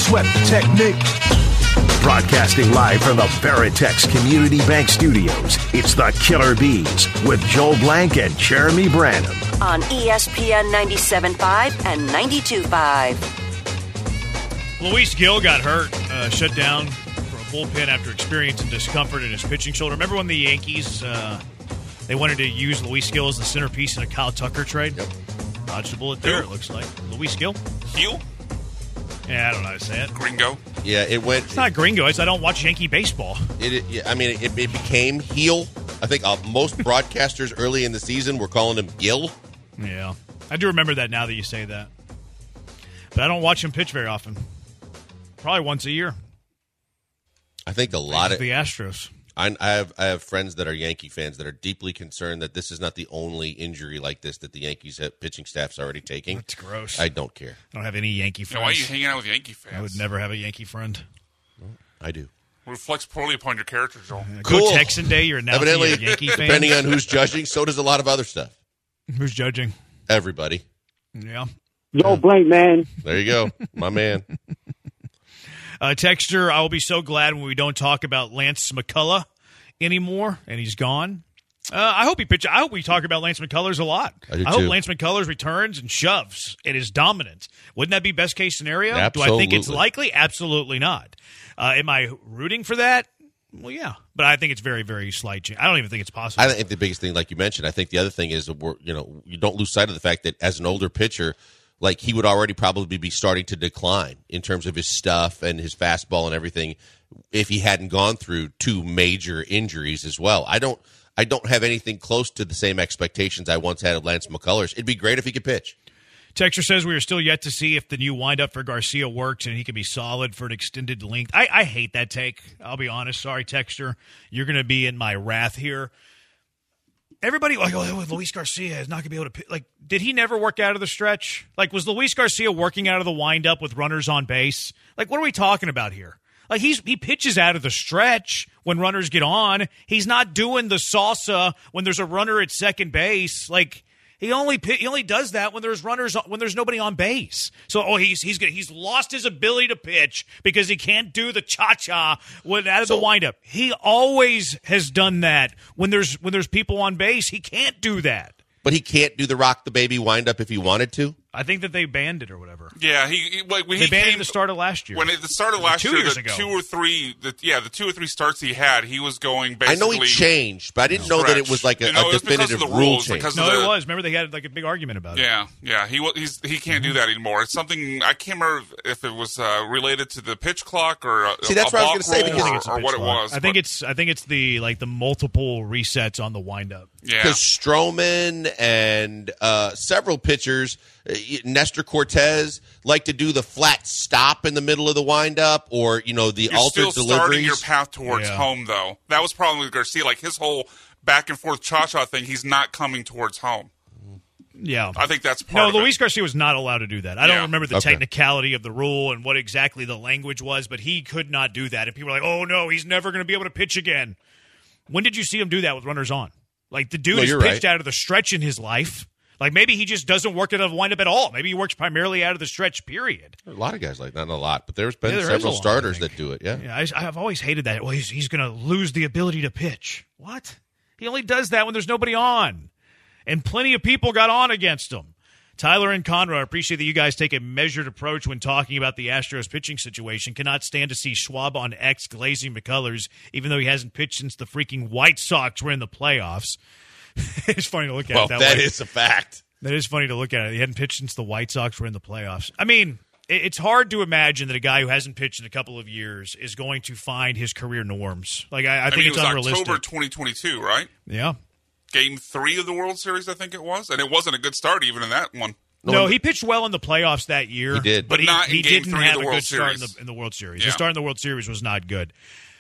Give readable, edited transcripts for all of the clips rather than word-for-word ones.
sweat the technique. Broadcasting live from the Veritex Community Bank Studios, it's the Killer Bees with Joel Blank and Jeremy Branham. On ESPN 97.5 and 92.5. Luis Gil got hurt, shut down for a bullpen after experiencing discomfort in his pitching shoulder. Remember when the Yankees, they wanted to use Luis Gil as the centerpiece in a Kyle Tucker trade? Yep. Dodged a bullet there, it looks like. Luis Gil? Heel? Yeah, I don't know how to say it. Gringo? Yeah, it went. It's not gringo. It's I don't watch Yankee baseball. It became heel. I think most broadcasters early in the season were calling him Gil. Yeah. I do remember that now that you say that. But I don't watch him pitch very often. Probably once a year. I think a lot of the Astros. I have friends that are Yankee fans that are deeply concerned that this is not the only injury like this that the Yankees pitching staff's already taking. That's gross. I don't care. I don't have any Yankee friends. Why are you hanging out with Yankee fans? I would never have a Yankee friend. I do. Reflects poorly upon your character, Joel. Cool. Cool. Texan Day, you're now a Yankee fan. Depending on who's judging, so does a lot of other stuff. Who's judging? Everybody. Yeah. Yo, Blank, man. There you go. My man. Texter, I will be so glad when we don't talk about Lance McCullough anymore, and he's gone. I hope we talk about Lance McCullers a lot. I hope Lance McCullers returns and shoves and is dominant. Wouldn't that be best case scenario? Absolutely. Do I think it's likely? Absolutely not. Am I rooting for that? Well, yeah, but I think it's very, very slight change. I don't even think it's possible. I think the biggest thing, like you mentioned, I think the other thing is you don't lose sight of the fact that as an older pitcher, like he would already probably be starting to decline in terms of his stuff and his fastball and everything if he hadn't gone through two major injuries as well. I don't have anything close to the same expectations I once had of Lance McCullers. It'd be great if he could pitch. Texter says we are still yet to see if the new windup for Garcia works and he can be solid for an extended length. I hate that take. I'll be honest. Sorry, Texter. You're going to be in my wrath here. Everybody, like, oh, Luis Garcia is not going to be able to pitch. Like, did he never work out of the stretch? Like, was Luis Garcia working out of the windup with runners on base? Like, what are we talking about here? Like, he pitches out of the stretch when runners get on. He's not doing the salsa when there's a runner at second base. Like, he only does that when there's runners when there's nobody on base. So he's lost his ability to pitch because he can't do the cha-cha out of the windup. He always has done that when there's people on base. He can't do that. But he can't do the rock the baby windup if he wanted to? I think that they banned it or whatever. Yeah, they banned it at the start of last year. When it started last year, the 2 or 3 starts he had, he was going basically. I know he changed, but I didn't know that it was like a definitive rule change. It was. Remember they had like a big argument about it. Yeah. He can't do that anymore. It's something I can't remember if it was related to the pitch clock or see. That's what I was going to say because or what it was. I think it's the multiple resets on the windup. Yeah, because Stroman and several pitchers. Nestor Cortez like to do the flat stop in the middle of the windup, or the altered deliveries. You're still starting your path towards home, though. That was probably with Garcia. Like his whole back and forth cha-cha thing, he's not coming towards home. Yeah, I think that's part of it. No, Luis Garcia was not allowed to do that. I don't remember the technicality of the rule and what exactly the language was, but he could not do that. And people were like, "Oh no, he's never going to be able to pitch again." When did you see him do that with runners on? Like the dude has pitched out of the stretch in his life. Like, maybe he just doesn't work out of the windup at all. Maybe he works primarily out of the stretch, period. A lot of guys like that. Not a lot, but there's been several starters that do it, yeah. I've always hated that. Well, he's going to lose the ability to pitch. What? He only does that when there's nobody on. And plenty of people got on against him. Tyler and Conroe, I appreciate that you guys take a measured approach when talking about the Astros pitching situation. Cannot stand to see Schwab on X glazing McCullers, even though he hasn't pitched since the freaking White Sox were in the playoffs. It's funny to look at it that way. That is a fact. That is funny to look at it. He hadn't pitched since the White Sox were in the playoffs. I mean, it's hard to imagine that a guy who hasn't pitched in a couple of years is going to find his career norms. Like, I think it's unrealistic. October 2022, right? Yeah. Game 3 of the World Series, I think it was. And it wasn't a good start even in that one. No, he pitched well in the playoffs that year. He did. But he didn't have a good start Series. in the World Series. Yeah. His start in the World Series was not good.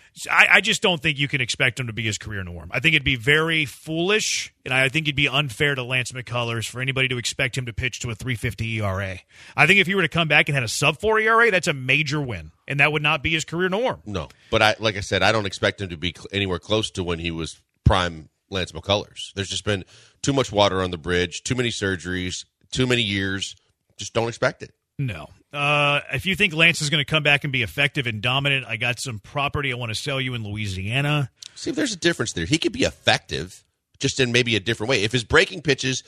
I just don't think you can expect him to be his career norm. I think it'd be very foolish, and I think it'd be unfair to Lance McCullers for anybody to expect him to pitch to a 3.50 ERA. I think if he were to come back and had a sub-4 ERA, that's a major win, and that would not be his career norm. No, but like I said, I don't expect him to be anywhere close to when he was prime Lance McCullers. There's just been too much water on the bridge, too many surgeries, too many years. Just don't expect it. No. If you think Lance is going to come back and be effective and dominant, I got some property I want to sell you in Louisiana. See, if there's a difference there. He could be effective, just in maybe a different way. If his breaking pitches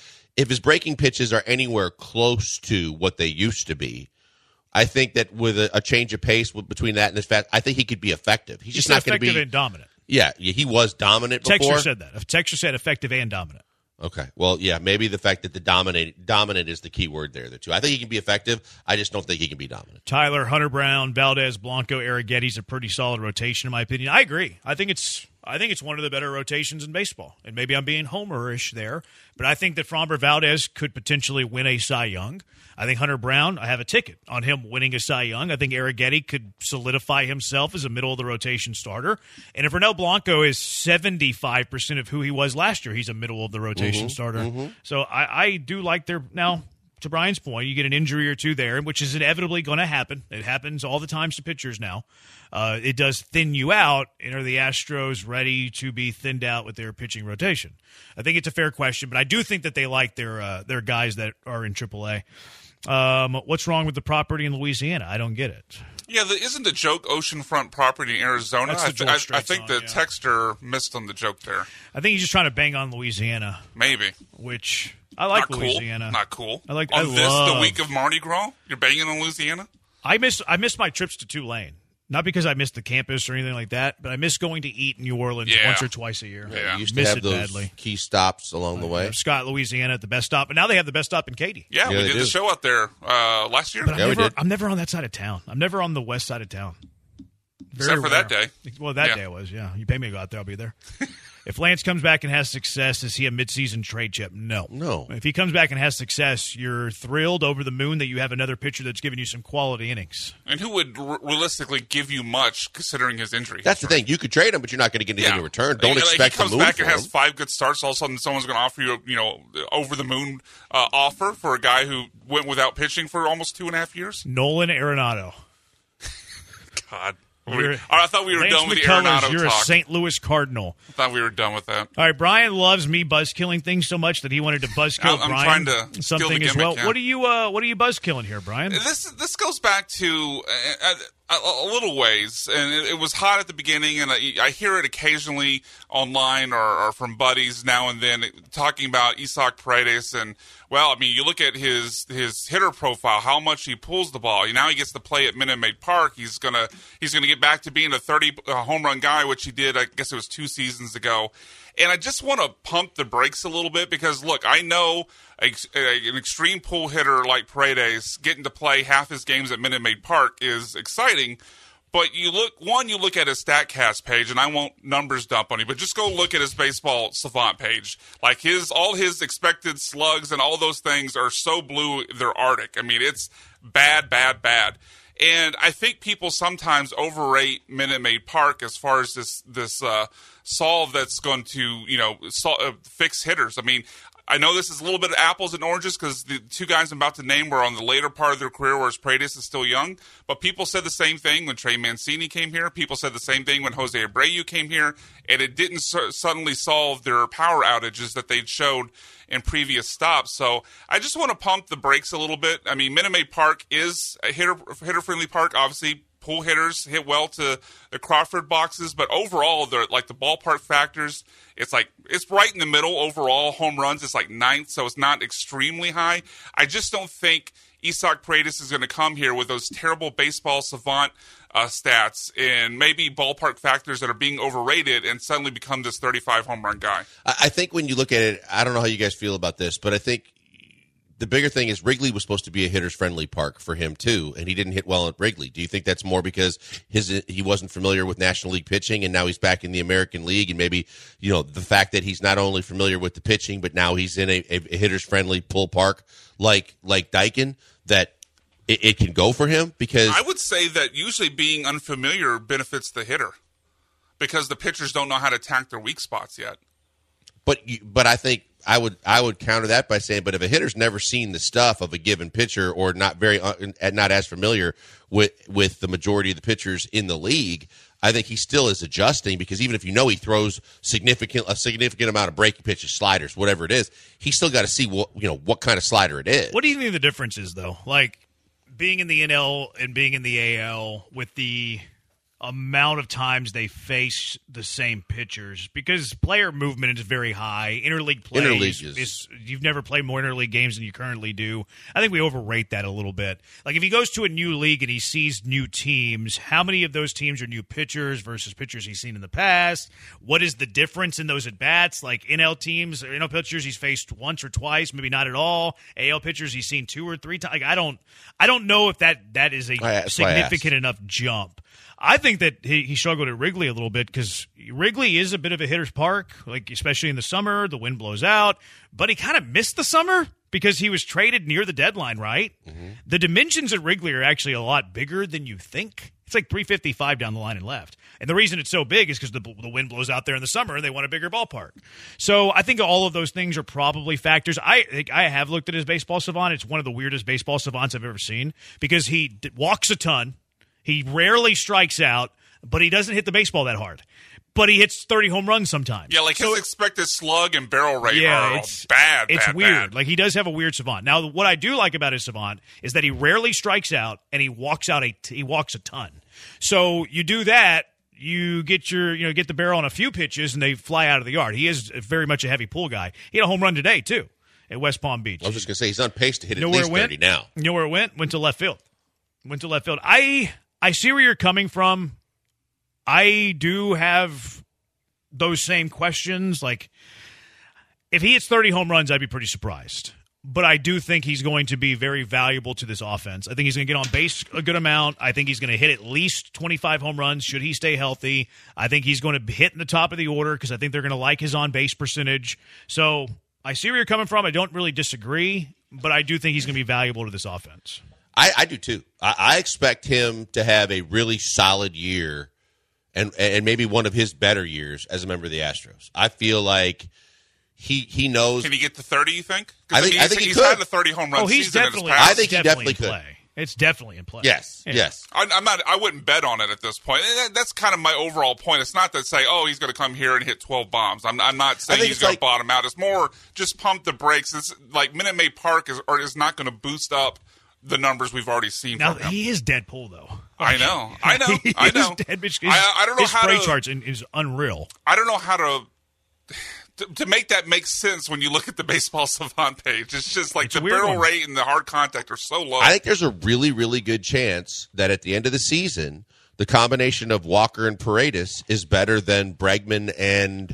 are anywhere close to what they used to be, I think that with a change of pace between that and his fast, I think he could be effective. He's just not going to be effective and dominant. Yeah, he was dominant before. Texture said that. Texture said effective and dominant. Okay. Well, yeah, maybe the fact that the dominant is the key word there, too. I think he can be effective. I just don't think he can be dominant. Tyler, Hunter Brown, Valdez, Blanco, Arrigetti's a pretty solid rotation, in my opinion. I agree. I think it's one of the better rotations in baseball. And maybe I'm being homerish there, but I think that Framber Valdez could potentially win a Cy Young. I think Hunter Brown, I have a ticket on him winning a Cy Young. I think Arrighetti could solidify himself as a middle-of-the-rotation starter. And if Ronel Blanco is 75% of who he was last year, he's a middle-of-the-rotation starter. Mm-hmm. So I do like their – now, to Brian's point, you get an injury or two there, which is inevitably going to happen. It happens all the times to pitchers now. It does thin you out, and are the Astros ready to be thinned out with their pitching rotation? I think it's a fair question, but I do think that they like their guys that are in AAA. What's wrong with the property in Louisiana? I don't get it. Yeah, isn't the joke oceanfront property in Arizona? I think the texter missed on the joke there. I think he's just trying to bang on Louisiana. Maybe. Which I like Not Louisiana. Cool. Not cool. The week of Mardi Gras, you're banging on Louisiana? I miss my trips to Tulane. Not because I missed the campus or anything like that, but I miss going to eat in New Orleans once or twice a year. Yeah. You used to have those key stops along the way. Scott, Louisiana at the best stop, but now they have the best stop in Katy. Yeah, we did the show out there last year. But I'm never on that side of town. I'm never on the west side of town. Except for that day. Well, that day I was, yeah. You pay me to go out there, I'll be there. If Lance comes back and has success, is he a midseason trade chip? No. If he comes back and has success, you're thrilled over the moon that you have another pitcher that's giving you some quality innings. And who would realistically give you much considering his injury? That's the thing. You could trade him, but you're not going to get anything in return. Don't expect the moon. He comes back and has 5 good starts. All of a sudden, someone's going to offer you, over the moon offer for a guy who went without pitching for almost 2.5 years. Nolan Arenado. God. I thought we were done with the Arenado talk. You're a St. Louis Cardinal. I thought we were done with that. All right, Brian loves me buzzkilling things so much that he wanted to buzzkill Brian. I'm trying to something as well. Yeah. What are you buzzkilling here, Brian? This goes back to a little ways, and it was hot at the beginning, and I hear it occasionally online or from buddies now and then talking about Isaac Paredes. And well, I mean, you look at his hitter profile, how much he pulls the ball. Now he gets to play at Minute Maid Park. He's gonna get back to being a 30 home run guy, which he did, I guess it was 2 seasons ago. And I just want to pump the brakes a little bit because, look, I know an extreme pull hitter like Paredes getting to play half his games at Minute Maid Park is exciting. But you look at his StatCast page, and I won't numbers dump on you, but just go look at his Baseball Savant page. Like all his expected slugs and all those things are so blue, they're Arctic. I mean, it's bad, bad, bad. And I think people sometimes overrate Minute Maid Park as far as this solve that's going to fix hitters. I mean, I know this is a little bit of apples and oranges because the 2 guys I'm about to name were on the later part of their career, whereas Paredes is still young. But people said the same thing when Trey Mancini came here. People said the same thing when Jose Abreu came here. And it didn't suddenly solve their power outages that they'd showed in previous stops. So I just want to pump the brakes a little bit. I mean, Minute Maid Park is a hitter-friendly park, obviously. Pull hitters hit well to the Crawford boxes, but overall, the ballpark factors, it's right in the middle overall. Home runs, it's like 9th, so it's not extremely high. I just don't think Isaac Paredes is going to come here with those terrible Baseball Savant stats and maybe ballpark factors that are being overrated and suddenly become this 35 home run guy. I think when you look at it, I don't know how you guys feel about this, but I think the bigger thing is Wrigley was supposed to be a hitters-friendly park for him, too, and he didn't hit well at Wrigley. Do you think that's more because he wasn't familiar with National League pitching, and now he's back in the American League, and maybe the fact that he's not only familiar with the pitching, but now he's in a hitters-friendly pull park like Daikin, that it can go for him? Because I would say that usually being unfamiliar benefits the hitter because the pitchers don't know how to attack their weak spots yet. But I think I would counter that by saying, but if a hitter's never seen the stuff of a given pitcher or not as familiar with the majority of the pitchers in the league, I think he still is adjusting because even if he throws a significant amount of breaking pitches, sliders, whatever it is, he's still got to see what kind of slider it is. What do you think the difference is though? Like being in the NL and being in the AL with the amount of times they face the same pitchers, because player movement is very high. Interleague play is you've never played more interleague games than you currently do. I think we overrate that a little bit. Like if he goes to a new league and he sees new teams, how many of those teams are new pitchers versus pitchers he's seen in the past? What is the difference in those at-bats? Like NL teams, NL pitchers he's faced once or twice, maybe not at all. AL pitchers he's seen 2 or 3 times. Like I don't know if that is a significant enough jump. I think that he struggled at Wrigley a little bit because Wrigley is a bit of a hitter's park, like especially in the summer, the wind blows out. But he kind of missed the summer because he was traded near the deadline, right? Mm-hmm. The dimensions at Wrigley are actually a lot bigger than you think. It's like 355 down the line and left. And the reason it's so big is because the wind blows out there in the summer and they want a bigger ballpark. So I think all of those things are probably factors. I think I have looked at his baseball savant. It's one of the weirdest baseball savants I've ever seen because he walks a ton. He rarely strikes out, but he doesn't hit the baseball that hard. But he hits 30 home runs sometimes. Yeah, like his expected slug and barrel rate are bad. It's weird. Bad. Like he does have a weird savant. Now, what I do like about his savant is that he rarely strikes out and he walks a ton. So you do that, you get get the barrel on a few pitches and they fly out of the yard. He is very much a heavy pull guy. He had a home run today too at West Palm Beach. I was just going to say he's on pace to hit at least 30 now. You know where it went? Went to left field. I see where you're coming from. I do have those same questions. Like, if he hits 30 home runs, I'd be pretty surprised. But I do think he's going to be very valuable to this offense. I think he's going to get on base a good amount. I think he's going to hit at least 25 home runs should he stay healthy. I think he's going to hit in the top of the order because I think they're going to like his on-base percentage. So I see where you're coming from. I don't really disagree, but I do think he's going to be valuable to this offense. I do too. I expect him to have a really solid year and maybe one of his better years as a member of the Astros. I feel like he knows. Can he get to 30, you think? I think he's could. had a 30 home run season in his past. I think he definitely could. It's definitely in play. Yes, yeah. Yes. I wouldn't bet on it at this point. That's kind of my overall point. It's not to say, he's going to come here and hit 12 bombs. I'm not saying he's going to bottom out. It's more just pump the brakes. It's like Minute Maid Park is not going to boost up the numbers we've already seen now, from him. He is Deadpool, though. I know. I don't know His spray chart is unreal. I don't know how to make that make sense when you look at the Baseball Savant page. It's just like the barrel rate and the hard contact are so low. I think there's a really, really good chance that at the end of the season, the combination of Walker and Paredes is better than Bregman and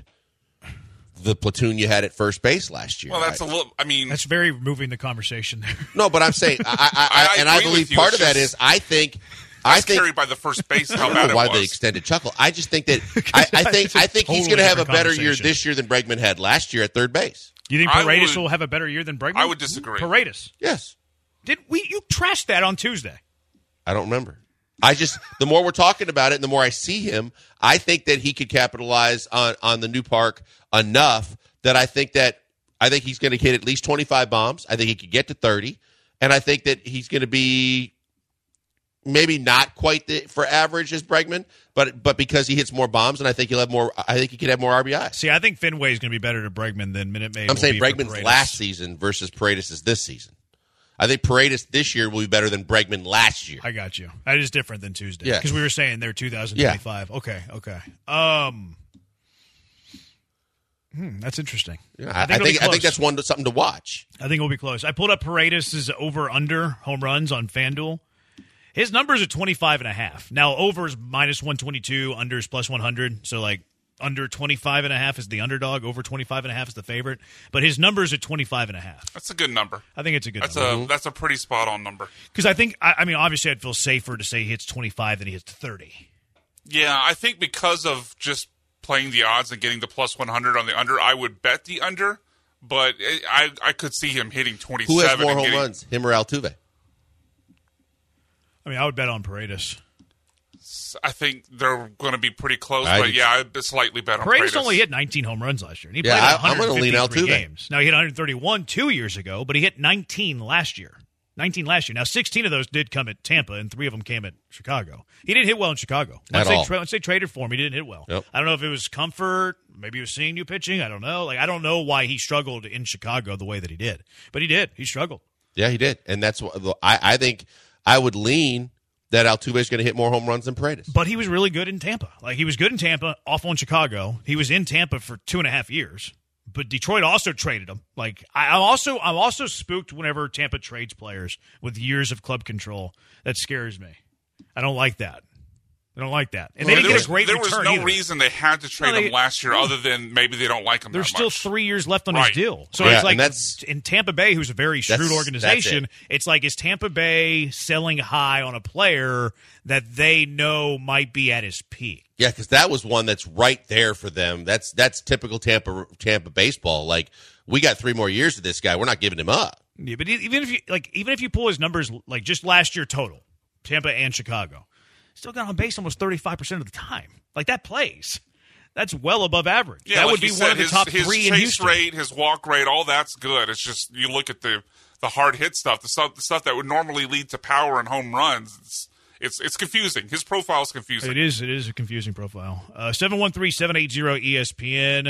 the platoon you had at first base last year. Well, that's a little. I mean, that's very moving the conversation there. No, but I'm saying, I believe part of that is I think carried by the first base. How bad it was. I don't know why the extended chuckle. I just think that I think he's going to have a better year this year than Bregman had last year at third base. You think Paredes will have a better year than Bregman? I would disagree. Paredes, yes. You trashed that on Tuesday? I don't remember. The more we're talking about it and the more I see him, I think that he could capitalize on the new park enough that I think he's going to hit at least 25 bombs. I think he could get to 30. And I think that he's going to be maybe not quite for average as Bregman, but because he hits more bombs, and I think he could have more RBI. See, I think Fenway is going to be better to Bregman than Minute Maid. I'm saying Bregman's last season versus Paredes' this season. I think Paredes this year will be better than Bregman last year. I got you. That is different than Tuesday. Yeah. Because we were saying they're 2025. Yeah. Okay. That's interesting. Yeah, I think that's something to watch. I think it'll be close. I pulled up Paredes' over-under home runs on FanDuel. His numbers are 25.5. Now, over is minus 122, under is plus 100. So, like, under 25.5 is the underdog, over 25.5 is the favorite. But his numbers are 25.5. That's a good number. I think it's a good number. That's a pretty spot-on number. Because I think, obviously I'd feel safer to say he hits 25 than he hits 30. Yeah, I think because of just playing the odds and getting the plus 100 on the under, I would bet the under. But I could see him hitting 27. Who has more home runs, him or Altuve? I would bet on Paredes. I think they're going to be pretty close, I'd slightly bet on Paredes. Paredes only hit 19 home runs last year. And he played 153 games. Now, he hit 131 2 years ago, but he hit 19 last year. Now, 16 of those did come at Tampa, and 3 of them came at Chicago. He didn't hit well in Chicago. Once they traded for him, he didn't hit well. Yep. I don't know if it was comfort. Maybe he was seeing new pitching. I don't know. I don't know why he struggled in Chicago the way that he did. But he did. He struggled. Yeah, he did. And that's what I think. I would lean that Altuve is going to hit more home runs than Paredes. But he was really good in Tampa. Like, he was good in Tampa, awful in Chicago. He was in Tampa for 2.5 years. But Detroit also traded him. Like, I'm also spooked whenever Tampa trades players with years of club control. That scares me. I don't like that. And they didn't get a great return. There was no either. reason they had to trade him last year, other than maybe they don't like him. There's that much. still 3 years left on his Right. deal. So Yeah, it's like, and that's- in Tampa Bay, who's a very shrewd organization, that's it's like, is Tampa Bay selling high on a player that they know might be at his peak? Yeah, because that was one that's right there for them. That's typical Tampa baseball. Like, we got 3 more years of this guy. We're not giving him up. Yeah, but even if you pull his numbers, like just last year total, Tampa and Chicago, still got on base almost 35% of the time. Like, that plays. That's well above average. Yeah, that like would be you one said, of the top his 3 in chase Houston. rate, his walk rate, all that's good. It's just you look at the hard hit stuff, the stuff that would normally lead to power and home runs. It's confusing. His profile is confusing. It is a confusing profile. 713-780-ESPN.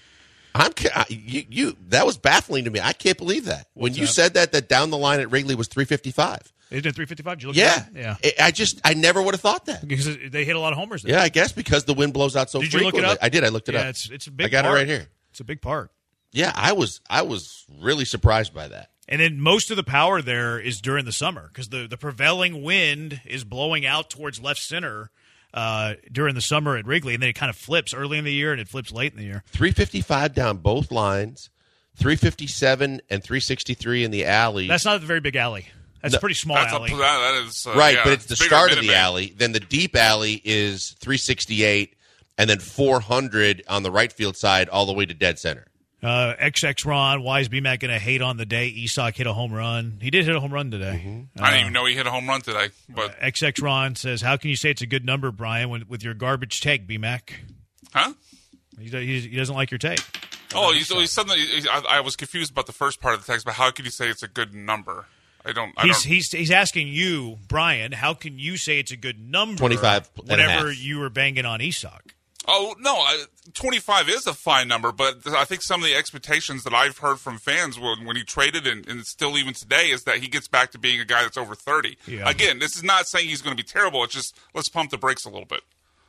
That was baffling to me. I can't believe that. When you said that down the line at Wrigley was 355. Isn't it 355? Did you look Yeah. at that? Yeah. I never would have thought that. Because they hit a lot of homers there. Yeah, I guess because the wind blows out so Did you frequently. look it up? I did. I looked it up. It's a big I got part. it right here. It's a big part. Yeah, I was really surprised by that. And then most of the power there is during the summer because the prevailing wind is blowing out towards left center during the summer at Wrigley, and then it kind of flips early in the year and it flips late in the year. 355 down both lines, 357 and 363 in the alley. That's not a very big alley. That's a pretty small alley. That is right, yeah, but it's the bigger start of Minute the Man. alley. Then the deep alley is 368, and then 400 on the right field side all the way to dead center. XX Ron, why is BMAC going to hate on the day Isak hit a home run? He did hit a home run today. I didn't even know he hit a home run today. But XX Ron says, how can you say it's a good number, Brian, with your garbage take, BMAC? huh? He doesn't like your take. Oh, he suddenly. I was confused about the first part of the text, but how could you say it's a good number? He's asking you, Brian, how can you say it's a good number 25 and a whenever half. you were banging on Isak? Oh, no, 25 is a fine number, but I think some of the expectations that I've heard from fans when he traded and still even today is that he gets back to being a guy that's over 30. Yeah. Again, this is not saying he's going to be terrible. It's just let's pump the brakes a little bit.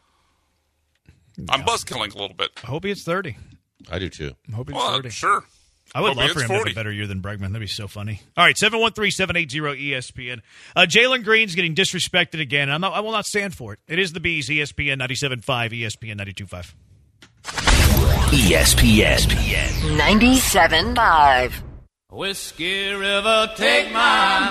I'm buzzkilling a little bit. I hope he hits 30. I do too. I hope he's Well, 30. sure. I would Hope he love for hits him to have 40. a better year than Bregman. That'd be so funny. All right, 713-780-ESPN. Jalen Green's getting disrespected again. I will not stand for it. It is the Bees, ESPN 97.5, ESPN 92.5. ESPN. 97.5. Whiskey River, take my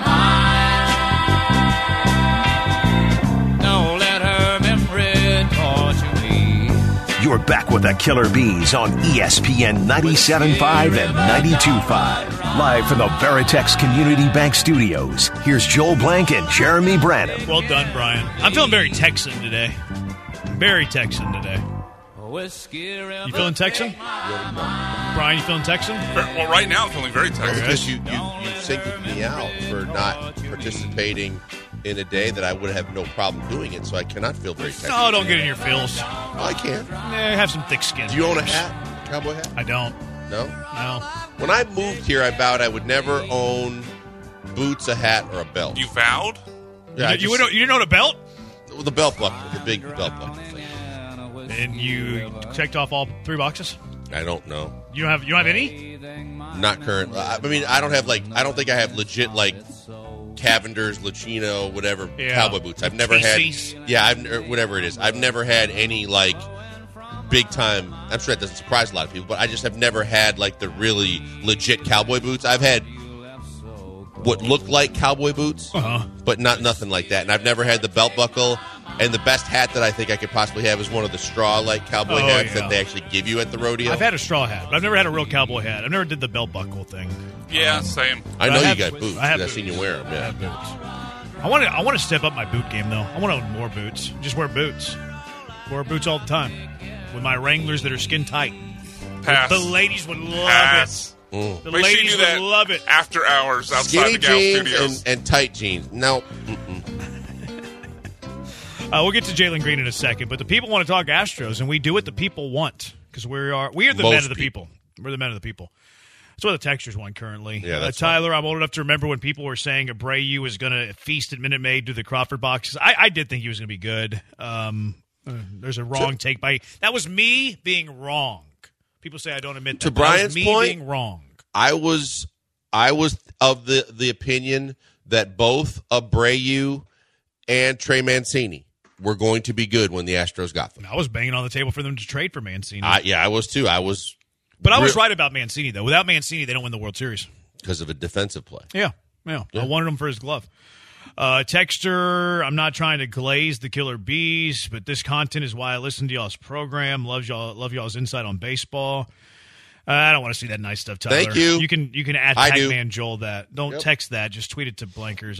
mind. Don't let her memory torture me. You're back with the Killer Bees on ESPN 97.5 and 92.5. Live from the Veritex Community Bank Studios, here's Joel Blank and Jeremy Branham. Well done, Brian. I'm feeling very Texan today. Very Texan today. Whiskey River, You feeling Texan? Brian, you feeling Texan? Well, right now I'm feeling very Texan. Because you singled me out for not participating in a day that I would have no problem doing it, so I cannot feel very Texan. No, don't get in your feels. Oh, I can. Have some thick skin. Do you own a hat? Cowboy hat? I don't. No? No. When I moved here, I vowed I would never own boots, a hat, or a belt. You vowed? Yeah, I You just- didn't own a belt? the belt buckle, the big belt buckle thing. And you checked off all 3 boxes? I don't know. You don't have any? Not current. I mean, I don't think I have legit Cavenders, Lucchino, whatever cowboy boots. I've never TCs. had. Whatever it is. I've never had any big time. I'm sure that doesn't surprise a lot of people, but I just have never had the really legit cowboy boots. I've had what looked like cowboy boots, but nothing like that. And I've never had the belt buckle. And the best hat that I think I could possibly have is one of the straw cowboy hats that they actually give you at the rodeo. I've had a straw hat, but I've never had a real cowboy hat. I've never did the belt buckle thing. Yeah, same. I know I you have- got boots. I have I've seen you wear them. I Yeah. have boots. I want to step up my boot game, though. I want to own more boots. Just wear boots. Wear boots all the time. With my Wranglers that are skin tight. Pass. The ladies would love Pass. it. The Make sure you ladies do that would love it. after hours outside Skinny the Gal jeans Studios. and tight jeans. No. We'll get to Jalen Green in a second, but the people want to talk Astros, and we do what the people want because we are the men of the people. We're the men of the people. That's what the Textures want currently. Yeah, that's Tyler, I'm old enough to remember when people were saying Abreu was going to feast at Minute Maid to the Crawford boxes. I did think he was going to be good. There's a wrong take by – that was me being wrong. People say I don't admit that. To Brian's me point, being wrong. I was of the opinion that both Abreu and Trey Mancini were going to be good when the Astros got them. I was banging on the table for them to trade for Mancini. I was too. But I was right about Mancini, though. Without Mancini, they don't win the World Series. Because of a defensive play. Yeah. I wanted him for his glove. Texter, I'm not trying to glaze the Killer Bees, but this content is why I listen to y'all's program. Love y'all's insight on baseball. I don't want to see that nice stuff, Tyler. Thank you. You can add I do. Pac-Man Joel that. Don't text that. Just tweet it to Blankers.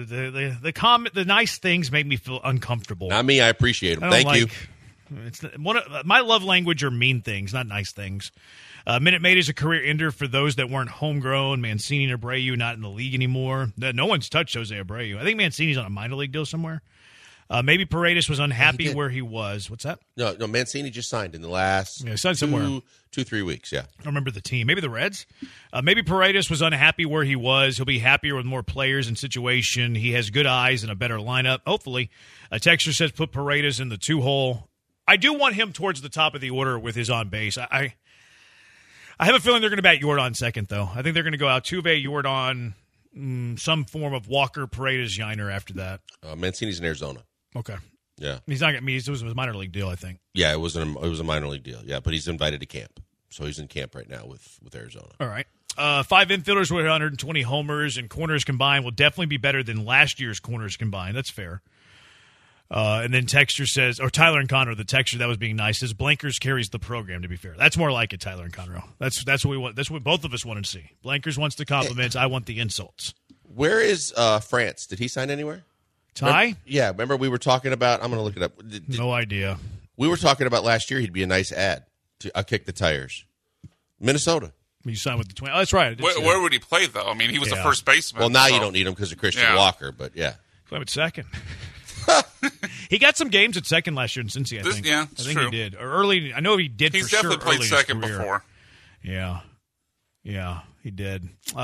The nice things make me feel uncomfortable. Not me. I appreciate them. Thank you. It's my love language are mean things, not nice things. Minute Maid is a career ender for those that weren't homegrown. Mancini and Abreu not in the league anymore. No one's touched Jose Abreu. I think Mancini's on a minor league deal somewhere. Maybe Paredes was unhappy where he was. What's that? No, Mancini just signed in the last signed somewhere. 2-3 weeks, yeah. I don't remember the team. Maybe the Reds? Maybe Paredes was unhappy where he was. He'll be happier with more players and situation. He has good eyes and a better lineup. Hopefully. A texter says put Paredes in the 2-hole. I do want him towards the top of the order with his on base. I have a feeling they're going to bat Yordan second, though. I think they're going to go Altuve, Yordan, some form of Walker, Paredes, Yiner after that. Mancini's in Arizona. Okay. Yeah. He's not. It was a minor league deal, I think. Yeah, it was a minor league deal. Yeah, but he's invited to camp, so he's in camp right now with Arizona. All right. 5 infielders with 120 homers and corners combined will definitely be better than last year's corners combined. That's fair. And then Texture says, or Tyler and Conroe, the Texture that was being nice, says Blankers carries the program. To be fair, that's more like it. Tyler and Conroe. That's what we want. That's what both of us want to see. Blankers wants the compliments. I want the insults. Where is France? Did he sign anywhere? Ty? Remember we were talking about. I'm going to look it up. No idea. We were talking about last year. He'd be a nice ad to kick the tires. Minnesota. He signed with the Twins. Oh, that's right. Where would he play though? I mean, he was the first baseman. Well, now you don't need him because of Christian Walker, but yeah. Play him at second. He got some games at second last year in Cincy, I think. Yeah, I think true. he did. Or early. I know he did. He's for sure. definitely played second career. before. Yeah, he did.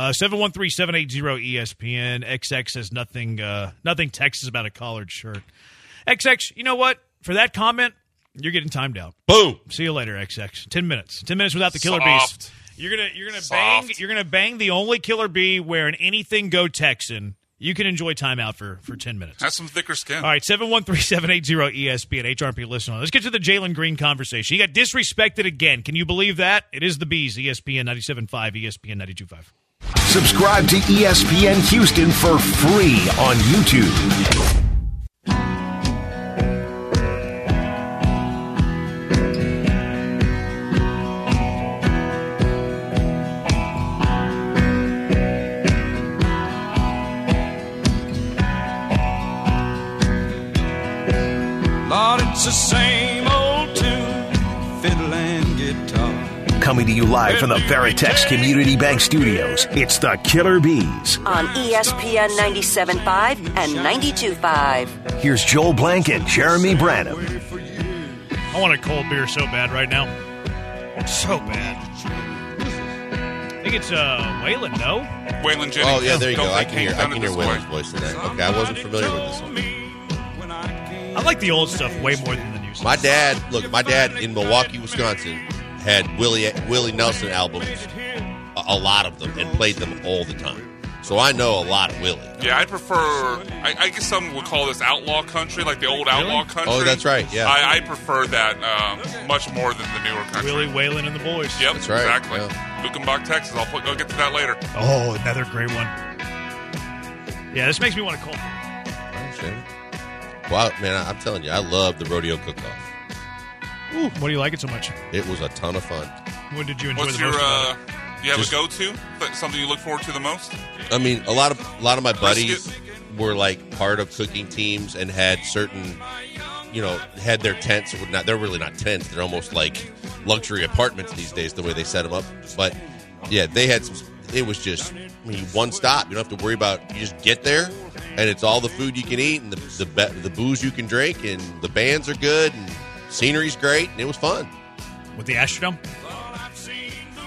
713-780-ESPN. XX says nothing. Nothing Texas about a collared shirt. XX, you know what? For that comment, you're getting timed out. Boom. See you later, XX. 10 minutes. 10 minutes without the Killer Soft. Bees. You're gonna bang the only Killer Bee wearing anything go Texan. You can enjoy timeout for 10 minutes. Has some thicker skin. All right, 713-780-ESPN, HRP listener. Let's get to the Jalen Green conversation. He got disrespected again. Can you believe that? It is the Bees, ESPN 97.5, ESPN 92.5. Subscribe to ESPN Houston for free on YouTube. Lord, it's the same old tune, fiddle and guitar. Coming to you live from the Veritex Community Bank Studios, it's the Killer Bees. On ESPN 97.5 and 92.5. Here's Joel Blank and Jeremy Branham. I want a cold beer so bad right now. So bad. I think it's Waylon, no? Waylon Jennings. Oh, yeah, there you go. Don't I think can Kane's hear done it this Waylon's way. voice today. Okay, I wasn't familiar with this one. I like the old stuff way more than the new stuff. My dad in Milwaukee, Wisconsin, had Willie Nelson albums, a lot of them, and played them all the time. So I know a lot of Willie. Yeah, I prefer. I guess some would call this outlaw country, like the old outlaw country. Oh, that's right. Yeah, I prefer that much more than the newer country. Willie Waylon and the boys. Yep, That's right, exactly. yeah. Luckenbach, Texas. I'll get to that later. Oh, another great one. Yeah, this makes me want to cold. I understand. Wow, man, I'm telling you, I love the rodeo cook-off. What do you like it so much? It was a ton of fun. What did you enjoy What's the your? most about it? Do you have Just- a go-to? Something you look forward to the most? I mean, a lot of my buddies Brisket. were like part of cooking teams and had certain, had their tents. They're really not tents. They're almost like luxury apartments these days, the way they set them up. But yeah, they had some. It was just one stop. You don't have to worry about. You just get there, and it's all the food you can eat and the booze you can drink, and the bands are good and scenery's great, and it was fun. With the Astrodome?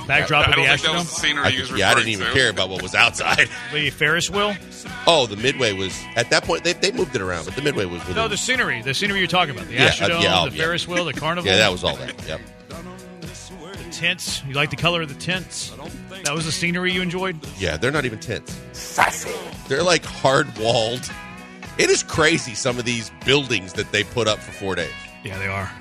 Backdrop I of the don't think that Astrodome. was the scenery he was I didn't referring even to. care about what was outside. The Ferris wheel. Oh, the Midway was at that point. They moved it around, but the Midway was. No, the scenery. The scenery you're talking about. The Yeah, Astrodome, the Ferris wheel, the carnival. Yeah, that was all that. Yep. The tents. You like the color of the tents? That was the scenery you enjoyed? Yeah, they're not even tents. Sassy. They're like hard walled. It is crazy. Some of these buildings that they put up for 4 days. Yeah, they are.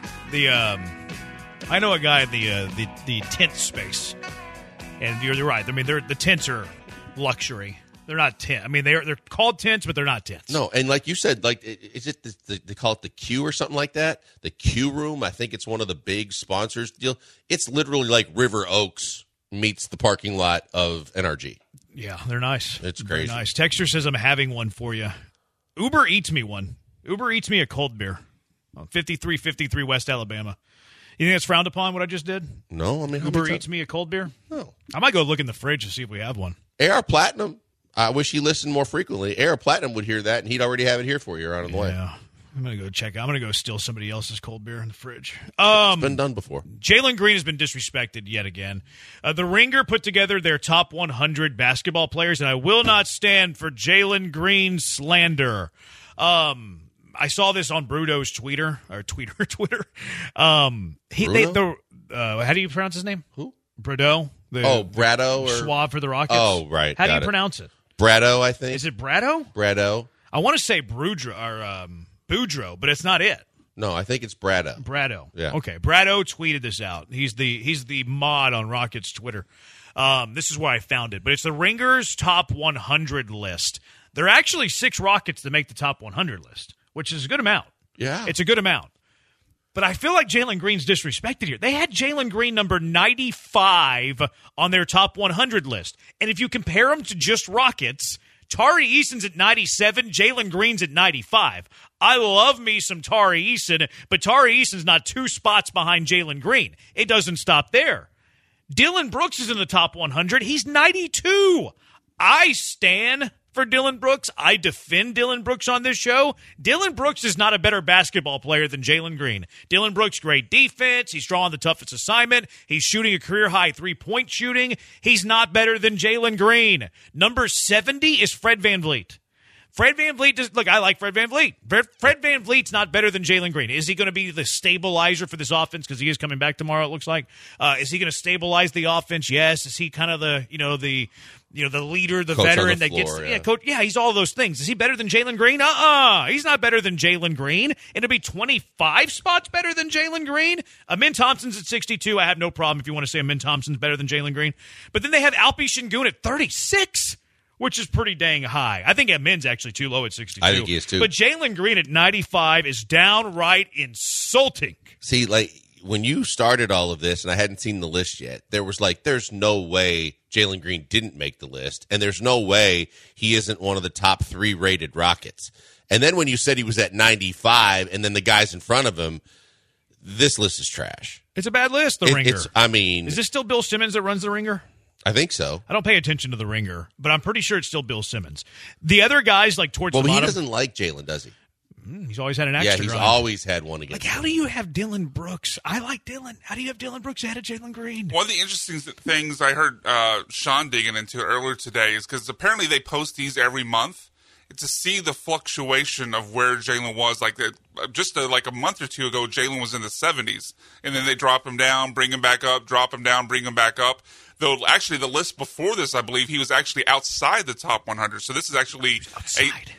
I know a guy in the tent space, and you're right. I mean, the tents are luxury. They're not tent. I mean, they're called tents, but they're not tents. No, and like you said, like is it they call it the Q or something like that? The Q Room. I think it's one of the big sponsors deal. It's literally like River Oaks meets the parking lot of NRG. Yeah, they're nice. It's Very crazy. nice. Texture says I'm having one for you. Uber eats me one. Uber eats me a cold beer. 5353 West Alabama. You think that's frowned upon, what I just did? No, I mean Uber eats me a cold beer? No. I might go look in the fridge to see if we have one. AR Platinum. I wish he listened more frequently. AR Platinum would hear that, and he'd already have it here for you right on the way. Yeah. I'm going to go check. I'm going to go steal somebody else's cold beer in the fridge. It's been done before. Jalen Green has been disrespected yet again. The Ringer put together their top 100 basketball players, and I will not stand for Jalen Green slander. I saw this on Brudo's Twitter. How do you pronounce his name? Who? Brudo. Brado or Schwab for the Rockets. Oh, right. How do you Got it. pronounce it? Brado, I think. Is it Brado? Brado? I want to say Boudreaux, but it's not it. No, I think it's Brado. Brado. Yeah. Okay. Brado tweeted this out. He's the mod on Rockets Twitter. This is where I found it, but it's the Ringer's top 100 list. There are actually 6 Rockets that make the top 100 list, which is a good amount. Yeah. It's a good amount. But I feel like Jalen Green's disrespected here. They had Jalen Green number 95 on their top 100 list. And if you compare them to just Rockets, Tari Eason's at 97, Jalen Green's at 95. I love me some Tari Eason, but Tari Eason's not 2 spots behind Jalen Green. It doesn't stop there. Dylan Brooks is in the top 100. He's 92. I stan for Dylan Brooks. I defend Dylan Brooks on this show. Dylan Brooks is not a better basketball player than Jalen Green. Dylan Brooks, great defense. He's drawing the toughest assignment. He's shooting a career-high 3-point shooting. He's not better than Jalen Green. Number 70 is Fred VanVleet. Fred VanVleet, look, I like Fred VanVleet. Fred VanVleet's not better than Jalen Green. Is he going to be the stabilizer for this offense? Because he is coming back tomorrow, it looks like. Is he going to stabilize the offense? Yes. Is he kind of the leader, the Coach veteran on the that floor, gets, yeah. coach, yeah, he's all those things. Is he better than Jalen Green? He's not better than Jalen Green. And to be 25 spots better than Jalen Green. Amin Thompson's at 62. I have no problem if you want to say Amin Thompson's better than Jalen Green. But then they have Alpi Şengün at 36. Which is pretty dang high. I think Min's actually too low at 62. I think he is too. But Jalen Green at 95 is downright insulting. See, like, when you started all of this, and I hadn't seen the list yet, there was like, there's no way Jalen Green didn't make the list, and there's no way he isn't one of the top 3 rated Rockets. And then when you said he was at 95, and then the guys in front of him, this list is trash. It's a bad list, the Ringer. Is this still Bill Simmons that runs the Ringer? I think so. I don't pay attention to the Ringer, but I'm pretty sure it's still Bill Simmons. The other guys, like towards the Well, bottom, he doesn't like Jalen, does he? He's always had an axe Yeah, to he's grind. always had one against Like, how do you have Dylan Brooks? I like Dylan. How do you have Dylan Brooks ahead of Jalen Green? One of the interesting things I heard Sean digging into earlier today is because apparently they post these every month. To see the fluctuation of where Jalen was, like just like a month or two ago, Jalen was in the 70s, and then they drop him down, bring him back up, drop him down, bring him back up. Though actually the list before this, I believe he was actually outside the top 100. So this is actually Outside.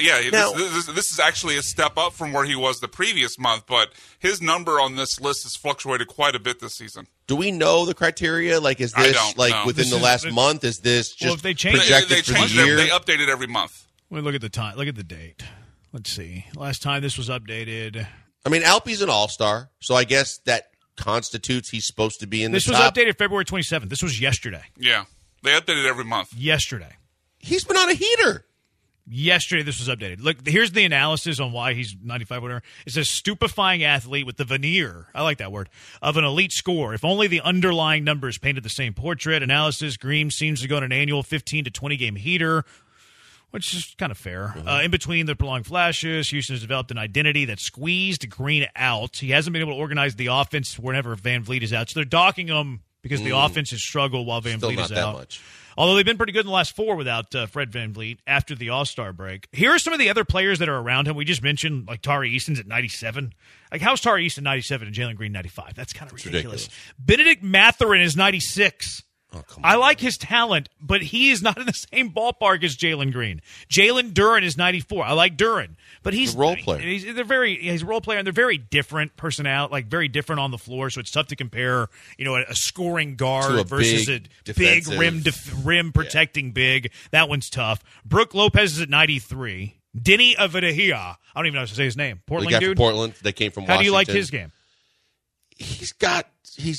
This is actually a step up from where he was the previous month. But his number on this list has fluctuated quite a bit this season. Do we know the criteria? Like, is I this don't like know. within This the is- last month? Is this just if they change it- projected They for the changed year? They update it every month. Well, look at the time. Look at the date. Let's see. Last time this was updated. I mean, Alpi's an all-star, so I guess that constitutes he's supposed to be in This the was top. updated February 27th. This was yesterday. Yeah, they update it every month. Yesterday. He's been on a heater. Yesterday, this was updated. Look, here's the analysis on why he's 95, whatever. It says stupefying athlete with the veneer, I like that word, of an elite scorer. If only the underlying numbers painted the same portrait. Analysis, Green seems to go on an annual 15 to 20 game heater, which is kind of fair. In between the prolonged flashes, Houston has developed an identity that squeezed Green out. He hasn't been able to organize the offense whenever VanVleet is out. So they're docking him because the offense has struggled while Van Still Vliet not is that out. much. Although they've been pretty good in the last 4 without Fred VanVleet after the All-Star break. Here are some of the other players that are around him. We just mentioned, like, Tari Easton's at 97. Like, how's Tari Easton 97 and Jalen Green 95? That's kind of ridiculous. Benedict Mathurin is 96. Oh, come on. I like his talent, but he is not in the same ballpark as Jalen Green. Jalen Duren is 94. I like Duren, but he's a role player. He's a role player, and they're very different personality, like very different on the floor. So it's tough to compare, a scoring guard To a versus big a big defensive- rim protecting big. That one's tough. Brooke Lopez is at 93. Denny Avdija, I don't even know how to say his name. The Portland guy dude. from Portland. They came from How Washington. do you like his game? He's got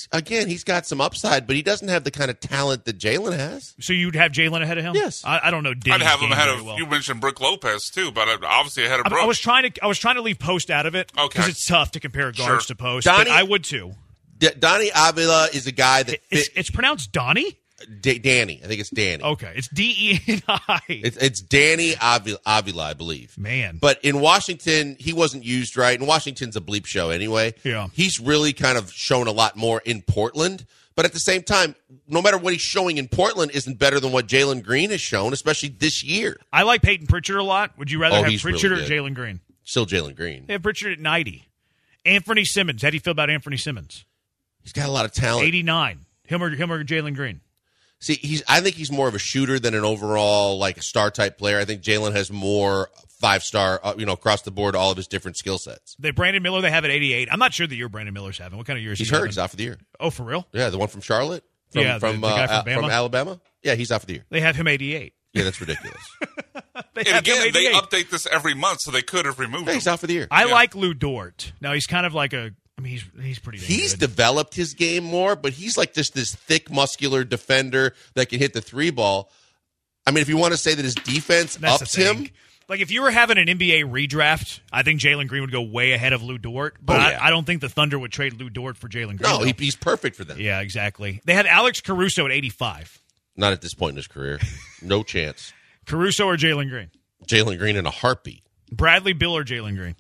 some upside, but he doesn't have the kind of talent that Jalen has. So you'd have Jalen ahead of him? Yes. I don't know. Denny's I'd have him game ahead very of. well. You mentioned Brooke Lopez too, but obviously ahead of Brooke. I was trying to leave Post out of it Okay. because it's tough to compare guards Sure. to Post. Donnie- but I would too. Donnie Avila is a guy that It's pronounced Donnie. Danny. I think it's Danny. Okay, it's DENI. It's Danny Avila, I believe. Man. But in Washington, he wasn't used right. And Washington's a bleep show anyway. Yeah. He's really kind of shown a lot more in Portland. But at the same time, no matter what he's showing in Portland isn't better than what Jalen Green has shown, especially this year. I like Peyton Pritchard a lot. Would you rather have he's Pritchard really or good. Jalen Green? Still Jalen Green. They have Pritchard at 90. Anthony Simmons. How do you feel about Anthony Simmons? He's got a lot of talent. 89. Him or Jalen Green? See, I think he's more of a shooter than an overall like a star type player. I think Jalen has more 5-star, across the board, all of his different skill sets. Brandon Miller, they have at 88. I'm not sure the year Brandon Miller's having. What kind of year is He's he hurt. having? He's out for the year. Oh, for real? Yeah, the one from Charlotte. From, Yeah, the guy from Bama? Alabama. Yeah, he's out for the year. They have him 88. Yeah, that's ridiculous. They and have him again, they 88. update this every month, so they could have removed Yeah, him. he's out for the year. I like Lou Dort. Now, he's kind of like he's pretty dang He's good. developed his game more, but he's like just this thick, muscular defender that can hit the 3-ball. I mean, if you want to say that his defense That's ups the thing. him, Like, if you were having an NBA redraft, I think Jalen Green would go way ahead of Lou Dort. But Oh, yeah. I don't think the Thunder would trade Lou Dort for Jalen Green. no, though. he's perfect for them. Yeah, exactly. They had Alex Caruso at 85. Not at this point in his career. No chance. Caruso or Jalen Green? Jalen Green in a heartbeat. Bradley Beal or Jalen Green?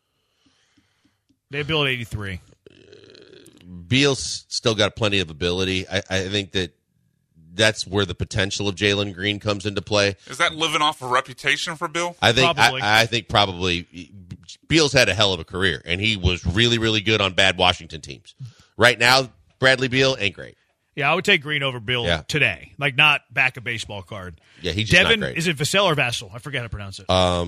They have Beal at 83. Beal's still got plenty of ability. I think that's where the potential of Jalen Green comes into play. Is that living off a reputation for Bill? I think Probably. I think probably Beal's had a hell of a career, and he was really, really good on bad Washington teams. Right now, Bradley Beal ain't great. Yeah, I would take Green over Bill today. Like, not back a baseball card. Yeah, he's just Devin, not great. is it Vassell or Vassell? I forget how to pronounce it. I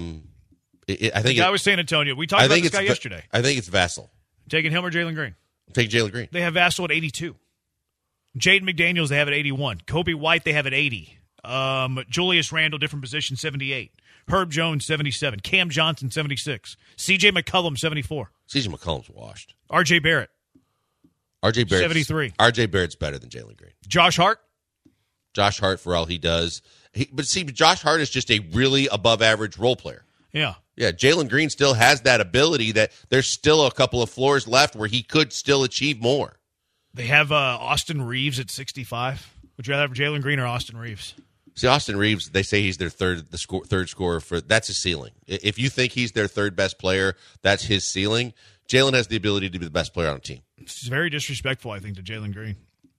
think I was San Antonio. We talked I about think this guy it's yesterday. I think it's Vassell. Taking him or Jalen Green? Take Jalen Green. They have Vassell at 82. Jaden McDaniels, they have at 81. Kobe White, they have at 80. Julius Randle, different position, 78. Herb Jones, 77. Cam Johnson, 76. C.J. McCollum, 74. CJ McCollum's washed. R.J. Barrett, RJ Barrett's 73. RJ Barrett's better than Jalen Green. Josh Hart. Josh Hart for all he does. But Josh Hart is just a really above average role player. Yeah. Yeah, Jalen Green still has that ability that there's still a couple of floors left where he could still achieve more. They have Austin Reeves at 65. Would you rather have Jalen Green or Austin Reeves? See, Austin Reeves, they say he's their third scorer for that's his ceiling. If you think he's their third best player, that's his ceiling. Jalen has the ability to be the best player on a team. It's very disrespectful, I think, to Jalen Green.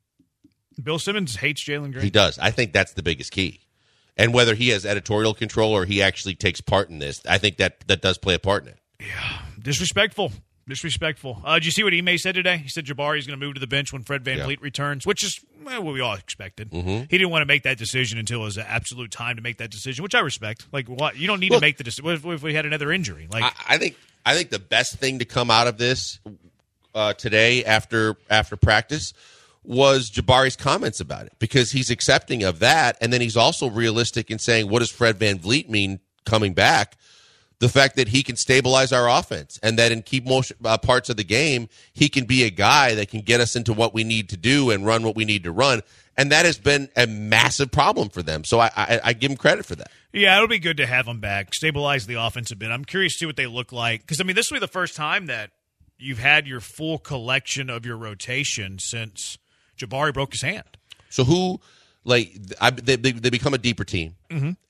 Bill Simmons hates Jalen Green. He does. I think that's the biggest key. And whether he has editorial control or he actually takes part in this, I think that does play a part in it. Disrespectful. Disrespectful. Did you see what Ime said today? He said Jabari's going to move to the bench when Fred VanVleet returns, which is what we all expected. Mm-hmm. He didn't want to make that decision until it was an absolute time to make that decision, which I respect. Like, what? You don't need to make the decision. What if we had another injury? Like, I think the best thing to come out of this today after practice was Jabari's comments about it, because he's accepting of that, and then he's also realistic in saying, what does Fred VanVleet mean coming back? The fact that he can stabilize our offense and that in key parts of the game, he can be a guy that can get us into what we need to do and run what we need to run. And that has been a massive problem for them. So I give him credit for that. yeah, it'll be good to have him back, stabilize the offense a bit. I'm curious to see what they look like. Because, I mean, this will be the first time that you've had your full collection of your rotation since Jabari broke his hand. So who, they become a deeper team. Mm-hmm.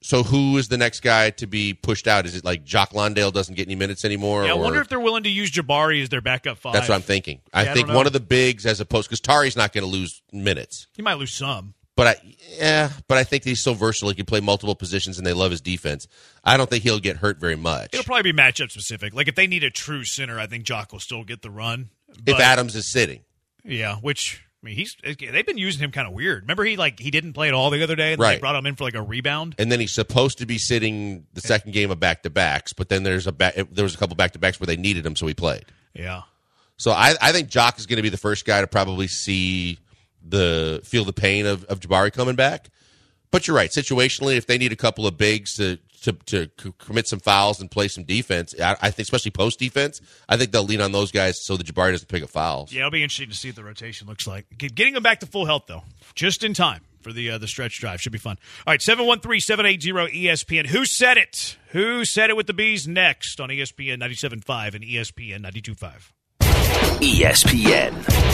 So who is the next guy to be pushed out? Is it like Jock Londale doesn't get any minutes anymore? Yeah, I wonder if they're willing to use Jabari as their backup 5. That's what I'm thinking. I think one of the bigs as opposed – because Tari's not going to lose minutes. He might lose some. But I think he's so versatile. He can play multiple positions, and they love his defense. I don't think he'll get hurt very much. It'll probably be matchup specific. Like if they need a true center, I think Jock will still get the run. If Adams is sitting. Yeah, which – I mean, they've been using him kind of weird. Remember, he didn't play at all the other day, and they brought him in for like a rebound. And then he's supposed to be sitting the second game of back-to-backs, but then there was a couple back-to-backs where they needed him, so he played. Yeah. So I think Jock is going to be the first guy to probably feel the pain of Jabari coming back. But you're right. Situationally, if they need a couple of bigs to commit some fouls and play some defense, I think, especially post defense, I think they'll lean on those guys so that Jabari doesn't pick up fouls. Yeah, it'll be interesting to see what the rotation looks like. Getting them back to full health, though, just in time for the stretch drive. Should be fun. All right, 713-780-ESPN. Who said it? Who said it with the Bees next on ESPN 97.5 and ESPN 92.5? ESPN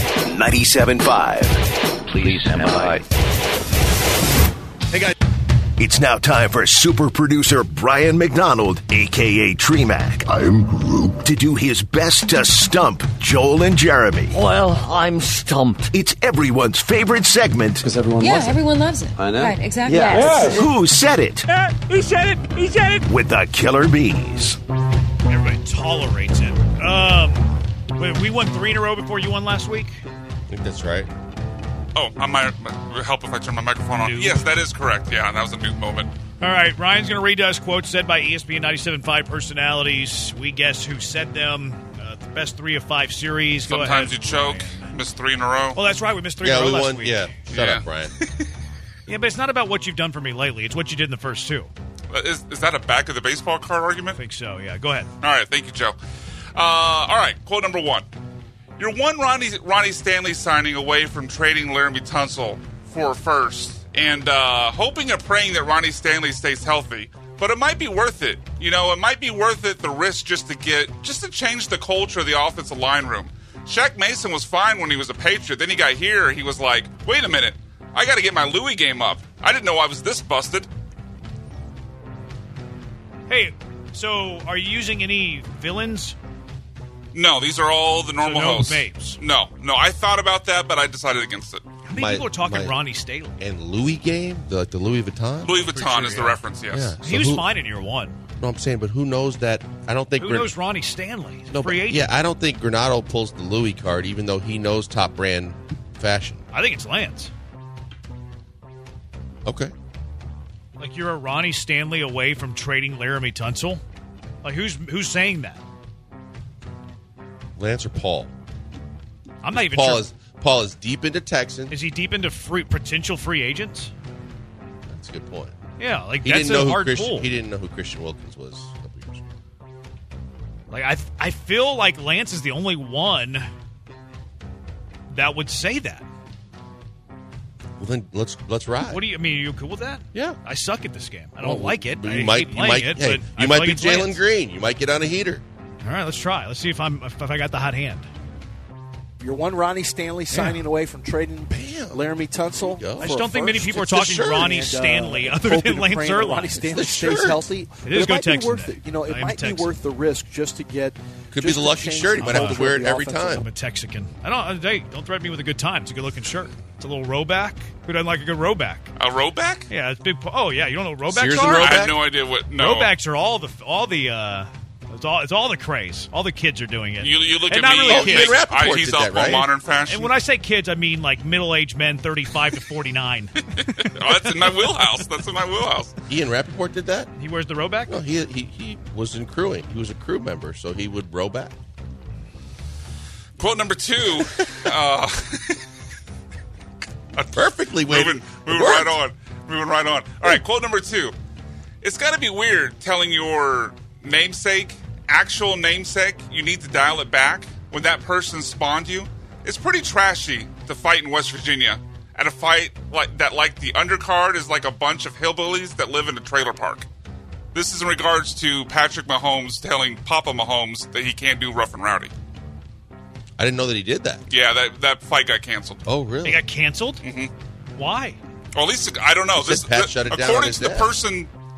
97.5. Please stand by. Hey, guys. It's now time for super producer Brian McDonald, a.k.a. Tremac. I'm Groot. To do his best to stump Joel and Jeremy. Well, I'm stumped. It's everyone's favorite segment. Because everyone loves it. Everyone loves it. I know. Right, exactly. Yes. Who said it? He said it. He said it. With the Killer Bees. Everybody tolerates it. We won 3 in a row before you won last week? I think that's right. Oh, I might help if I turn my microphone on. Noob. Yes, that is correct. Yeah, that was a new moment. All right, Ryan's going to read us quotes said by ESPN 97.5 personalities. We guess who said them. The best 3 of 5 series. Go Sometimes ahead. you choke, miss 3 in a row. Oh, that's right. We missed 3 in a row we last won. week. Yeah, shut up, Brian. Yeah, but it's not about what you've done for me lately. It's what you did in the first 2. Is that a back of the baseball card argument? I think so, yeah. Go ahead. All right, thank you, Joe. All right, quote number 1. You're one Ronnie Stanley signing away from trading Laramie Tunsil for a first and hoping and praying that Ronnie Stanley stays healthy. But it might be worth it. You know, it might be worth it, the risk just to change the culture of the offensive line room. Shaq Mason was fine when he was a Patriot. Then he got here, he was like, wait a minute, I got to get my Louis game up. I didn't know I was this busted. Hey, so are you using any villains? No, these are all the normal no hosts. babes. No, I thought about that, but I decided against it. How many people are talking Ronnie Stanley? And Louis game? The Louis Vuitton? Louis Vuitton is the reference, yes. Yeah. He was fine in year 1. No, I'm saying, but who knows that? I don't think... Who knows Ronnie Stanley? He's a free agent. Yeah, I don't think Granado pulls the Louis card, even though he knows top brand fashion. I think it's Lance. Okay. Like you're a Ronnie Stanley away from trading Laramie Tunsil? Like who's saying that? Lance or Paul? I'm not even Paul sure. Paul is deep into Texans. Is he deep into potential free agents? That's a good point. Yeah, like He that's didn't know a who hard Christian. pull. He didn't know who Christian Wilkins was a couple years ago. Like I feel like Lance is the only one that would say that. Well, then let's ride. What do you mean? Are you cool with that? Yeah. I suck at this game. I don't like it. I You might, hate playing it, hey, but you I might feel be like it's Jalen Lance. Green. You might get on a heater. All right, let's try. Let's see if I got the hot hand. You're one Ronnie Stanley signing away from trading Laramie Tunsil. I just don't think many people are It's the talking shirt. Ronnie And, Stanley other hoping than and Lance praying that Erline. Ronnie Stanley the stays shirt. healthy. It is But Go might be Texan worth Day. it. You know, it I am might be Texan. worth the risk just to get. Could be the lucky shirt. You might have to wear it every time. I'm a Texican. Don't threaten me with a good time. It's a good looking shirt. It's a little rowback. Who doesn't like a good rowback? A rowback? Yeah, it's big. Oh yeah, you don't know what rowbacks Sears and are? I Rowback? had no idea what. No. Rowbacks are it's all the craze. All the kids are doing it. You look And at not me. really you kids. think, Rappaport he's did up that, right? on modern fashion. And when I say kids, I mean like middle-aged men, 35 to 49. Oh, that's in my wheelhouse. That's in my wheelhouse. Ian Rappaport did that? He wears the rowback. No, he was in crewing. He was a crew member, so he would row back. Quote number 2. Perfectly weighted. Moving right on. Moving right on. All right, quote number 2. It's got to be weird telling your actual namesake, you need to dial it back when that person spawned you. It's pretty trashy to fight in West Virginia at a fight like that. Like the undercard is like a bunch of hillbillies that live in a trailer park. This is in regards to Patrick Mahomes telling Papa Mahomes that he can't do rough and rowdy. I didn't know that he did that. Yeah, that fight got canceled. Oh, really? They got canceled. Mm-hmm. Why? Well, at least I don't know. He said Pat shut it down on according his to the dad. person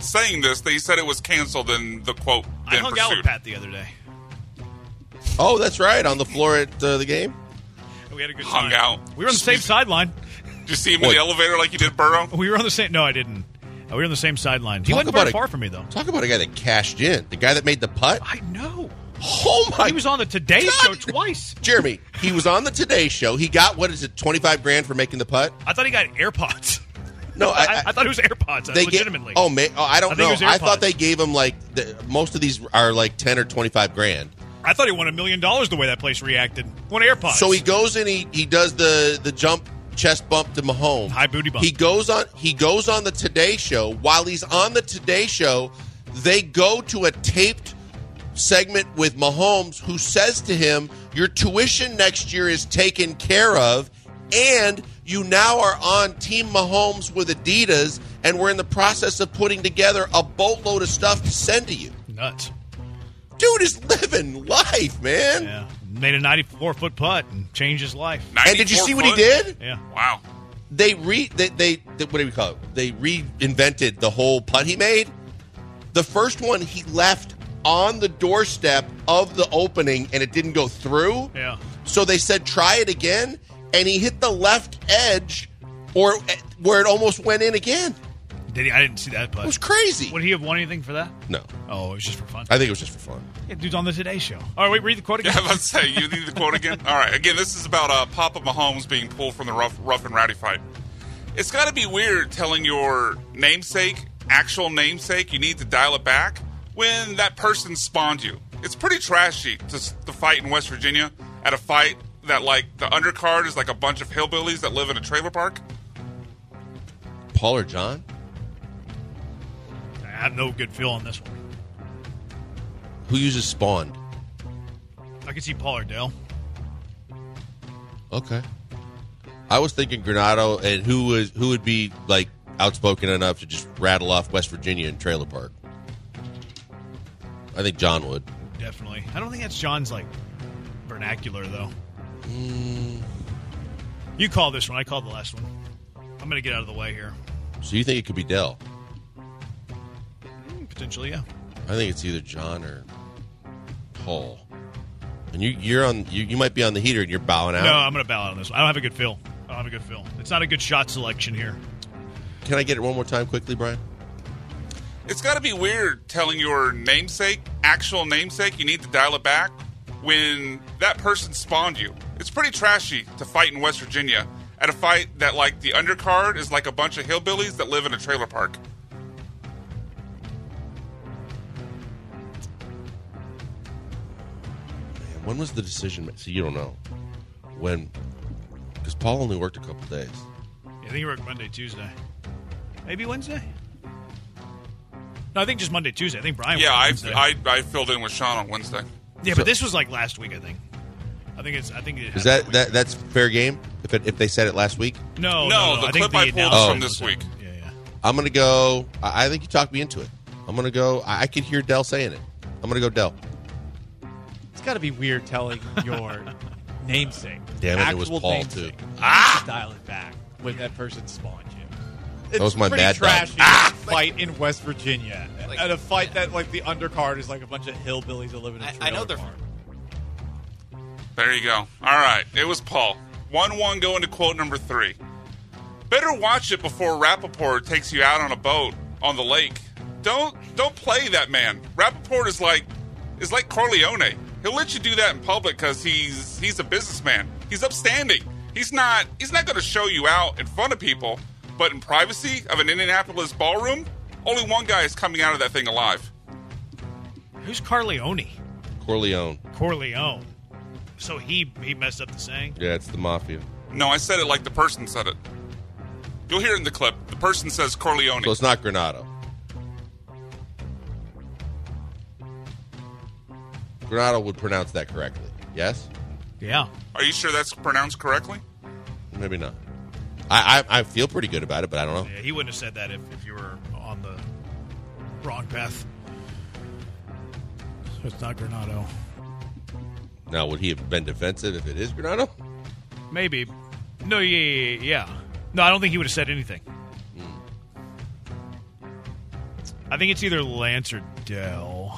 saying this, they said it was canceled, and the quote I then hung out with pursued. Pat the other day. Oh, that's right, on the floor at the game. We had a good Hung time. out. We were on the same sideline. Did you see him in the elevator like you did Burrow? We were on the same. No, I didn't. We were on the same sideline. He Talk wasn't about very a- far from me though. Talk about a guy that cashed in. The guy that made the putt. I know. Oh my! He was on the Today God. Show twice. Jeremy, he was on the Today Show. He got, what is it, $25,000 for making the putt? I thought he got AirPods. No, I thought it was AirPods. They Legitimately. I don't I think know. it was I thought AirPods. they gave him most of these are like 10 or 25 grand. I thought he won $1 million the way that place reacted. Won AirPods. So he goes in, he does the jump chest bump to Mahomes. High booty bump. He goes on the Today Show. While he's on the Today Show, they go to a taped segment with Mahomes, who says to him, "Your tuition next year is taken care of, and you now are on Team Mahomes with Adidas, and we're in the process of putting together a boatload of stuff to send to you." Nuts. Dude is living life, man. Yeah. Made a 94-foot putt and changed his life. And did you 94 see what he foot? did? Yeah. Wow. They what do we call it? They reinvented the whole putt he made. The first one he left on the doorstep of the opening, and it didn't go through. Yeah. So they said try it again, and he hit the left edge, or where it almost went in again. Did he? I didn't see that putt. It was crazy. Would he have won anything for that? No, Oh, it was just for fun. I think it was just for fun. Yeah, dude's on the Today Show. All right, wait, read the quote again. Yeah, let's say you need the quote again. All right, again, this is about Papa Mahomes being pulled from the rough and rowdy fight. It's got to be weird telling your actual namesake, you need to dial it back when that person spawned you. It's pretty trashy to fight in West Virginia at a fight that, like, the undercard is like a bunch of hillbillies that live in a trailer park. Paul or John? I have no good feel on this one. Who uses spawned? I could see Paul or Dale. Okay. I was thinking Granado, and who would be like outspoken enough to just rattle off West Virginia and trailer park. I think John would. Definitely. I don't think that's John's, like, vernacular, though. You call this one. I called the last one. I'm going to get out of the way here. So you think it could be Dell? Potentially, yeah. I think it's either John or Paul. And you might be on the heater and you're bowing out. No, I'm going to bow out on this one. I don't have a good feel. It's not a good shot selection here. Can I get it one more time quickly, Brian? It's got to be weird telling your actual namesake, you need to dial it back when that person spawned you. It's pretty trashy to fight in West Virginia at a fight that, like, the undercard is like a bunch of hillbillies that live in a trailer park. Man, when was the decision made? So you don't know. When? Because Paul only worked a couple days. Yeah, I think he worked Monday, Tuesday. Maybe Wednesday? No, I think just Monday, Tuesday. I think Brian Yeah, worked Wednesday. I filled in with Sean on Wednesday. Yeah, So- but this was like last week, I think. I think it Is happened that's fair game? If they said it last week, No, the I think clip I the pulled announcement from this was week. Yeah. I'm gonna go. I think you talked me into it. I'm gonna go. I could hear Dell saying it. I'm gonna go Dell. It's got to be weird telling your namesake. Damn it, it was actual Paul, namesake, too. to dial it back when that person spawned you. It's was my pretty bad dog. trashy fight in West Virginia. At a fight that, like, the undercard is like a bunch of hillbillies that live in a trailer I know they're park. There you go. All right, it was Paul. 1-1 going to quote number 3. Better watch it before Rappaport takes you out on a boat on the lake. Don't play that man. Rappaport is like Corleone. He'll let you do that in public because he's a businessman. He's upstanding. He's not going to show you out in front of people, but in privacy of an Indianapolis ballroom, only one guy is coming out of that thing alive. Who's Corleone? Corleone. Corleone. So he messed up the saying? Yeah, it's the mafia. No, I said it like the person said it. You'll hear it in the clip. The person says Corleone. So it's not Granado. Granado would pronounce that correctly. Yes? Yeah. Are you sure that's pronounced correctly? Maybe not. I feel pretty good about it, but I don't know. Yeah, he wouldn't have said that if you were on the wrong path. So it's not Granado. Now, would he have been defensive if it is Granado? Maybe. No, yeah. No, I don't think he would have said anything. I think it's either Lance or Dell.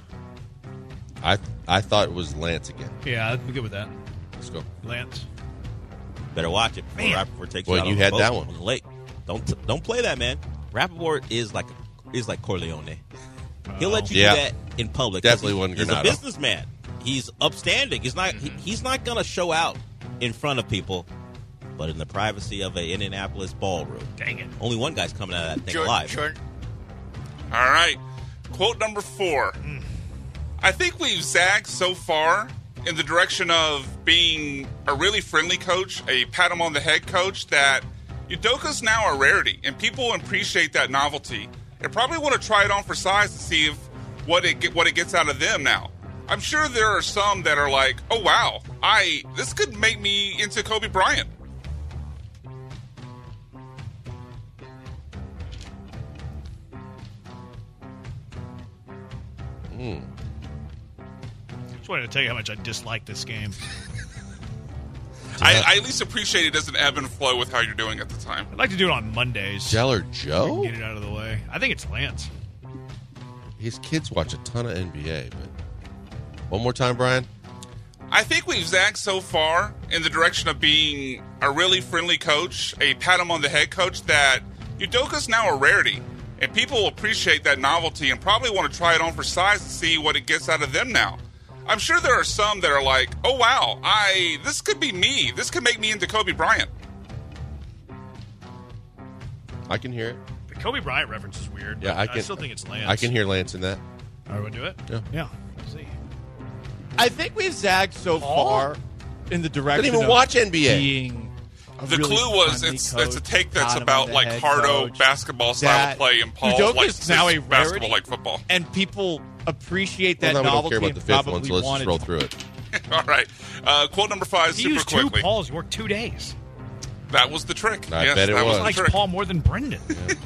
I thought it was Lance again. Yeah, I'm good with that. Let's go. Lance. Better watch it before Man. Rappaport takes Well, you out you on had the that boat one. on the lake. Don't play that, man. Rappaport is like Corleone. He'll let you Yeah. do that in public. 'cause Definitely wasn't He's a Granado. businessman. He's upstanding. He's not going to show out in front of people, but in the privacy of an Indianapolis ballroom. Dang it. Only one guy's coming out of that thing alive. All right. Quote number 4. I think we've zagged so far in the direction of being a really friendly coach, a pat him on the head coach, that Udoka's now a rarity, and people appreciate that novelty and probably want to try it on for size to see if what it gets out of them now. I'm sure there are some that are like, oh wow, this could make me into Kobe Bryant. Just wanted to tell you how much I dislike this game. I at least appreciate it doesn't ebb and flow with how you're doing at the time. I'd like to do it on Mondays. Dell or We Joe? can get it out of the way. I think it's Lance. His kids watch a ton of NBA. But one more time, Brian. I think we've zagged so far in the direction of being a really friendly coach, a pat him on the head coach, that Udoka's now a rarity. And people appreciate that novelty and probably want to try it on for size to see what it gets out of them now. I'm sure there are some that are like, oh wow, this could be me. This could make me into Kobe Bryant. I can hear it. The Kobe Bryant reference is weird. Yeah, but I still think it's Lance. I can hear Lance in that. All right, we'll do it? Yeah. Let's see. I think we've zagged so far in the direction Didn't even of watch NBA. being a The really clue was friendly it's coach, a take that's pat him about on the like head hardo coach, basketball style that of play and Paul's Udoka's like now a basketball rarity. like football. and people appreciate Well, that now we don't novelty care about and the fifth probably one, so let's just wanted roll through it. All right. Quote number 5, He super used quickly. 2 Pauls. He worked 2 days. That was the trick. I yes, bet it that was. the Likes trick. Paul more than Brendan.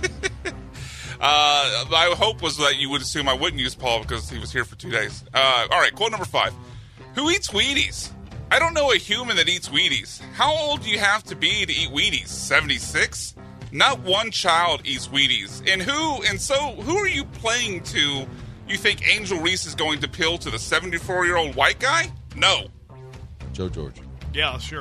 My hope was that you would assume I wouldn't use Paul because he was here for 2 days. All right, quote number 5. Who eats Wheaties? I don't know a human that eats Wheaties. How old do you have to be to eat Wheaties? 76? Not one child eats Wheaties. And so who are you playing to? You think Angel Reese is going to appeal to the 74-year-old white guy? No. Joe George. Yeah, sure.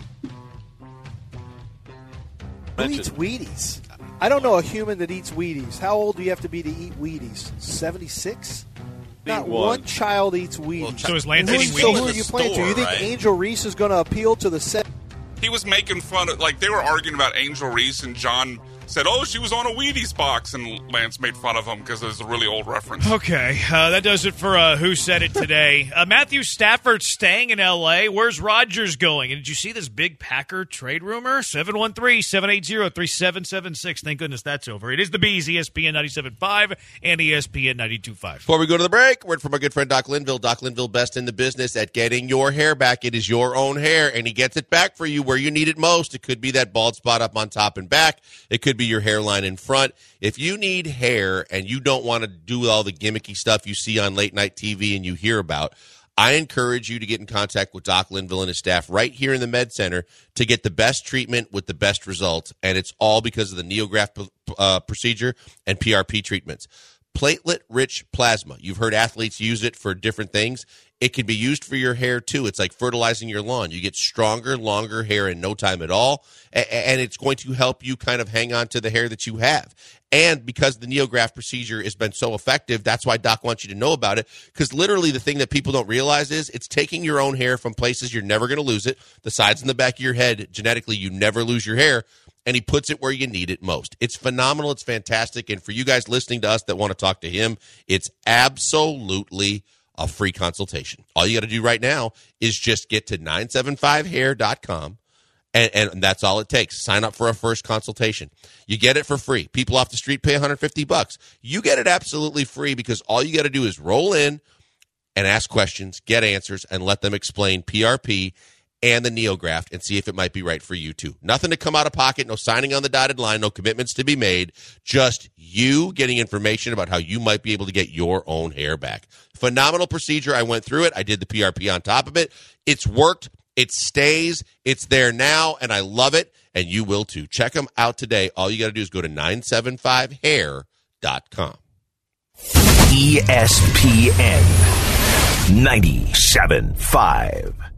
Who eats Wheaties? I don't know a human that eats Wheaties. How old do you have to be to eat Wheaties? 76? Not one child eats Wheaties. So is Lance And eating so Wheaties? who are you playing to? You think Right. Angel Reese is going to appeal to the set? He was making fun of, like, they were arguing about Angel Reese, and John said, oh, she was on a Wheaties box, and Lance made fun of him because it was a really old reference. Okay, that does it for Who Said It Today. Matthew Stafford staying in L.A. Where's Rodgers going? And did you see this big Packer trade rumor? 713-780-3776. Thank goodness that's over. It is the Bees, ESPN 97.5 and ESPN 92.5. Before we go to the break, word from our good friend Doc Linville. Doc Linville, best in the business at getting your hair back. It is your own hair, and he gets it back for you where you need it most. It could be that bald spot up on top and back. It could be your hairline in front. If you need hair and you don't want to do all the gimmicky stuff you see on late night TV and you hear about, I encourage you to get in contact with Doc Linville and his staff right here in the Med Center to get the best treatment with the best results. And it's all because of the NeoGraft procedure and PRP treatments. Platelet-rich plasma. You've heard athletes use it for different things. It can be used for your hair, too. It's like fertilizing your lawn. You get stronger, longer hair in no time at all, and it's going to help you kind of hang on to the hair that you have. And because the NeoGraft procedure has been so effective, that's why Doc wants you to know about it, because literally the thing that people don't realize is it's taking your own hair from places you're never going to lose it, the sides and the back of your head. Genetically, you never lose your hair, and he puts it where you need it most. It's phenomenal. It's fantastic. And for you guys listening to us that want to talk to him, it's absolutely a free consultation. All you got to do right now is just get to 975hair.com, and that's all it takes. Sign up for a first consultation. You get it for free. People off the street pay $150. You get it absolutely free because all you got to do is roll in and ask questions, get answers, and let them explain PRP and the NeoGraft and see if it might be right for you too. Nothing to come out of pocket, no signing on the dotted line, no commitments to be made, just you getting information about how you might be able to get your own hair back. Phenomenal procedure. I went through it. I did the PRP on top of it. It's worked. It stays. It's there now, and I love it, and you will too. Check them out today. All you got to do is go to 975hair.com. ESPN 97.5.